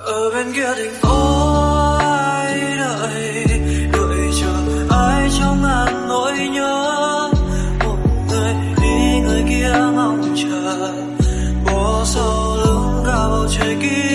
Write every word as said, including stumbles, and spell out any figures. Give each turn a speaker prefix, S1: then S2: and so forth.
S1: ở bên kia thành phố ai đợi đợi chờ ai trong ngàn nỗi nhớ, một người đi người kia mong chờ bỏ sau lưng cả bầu trời kia.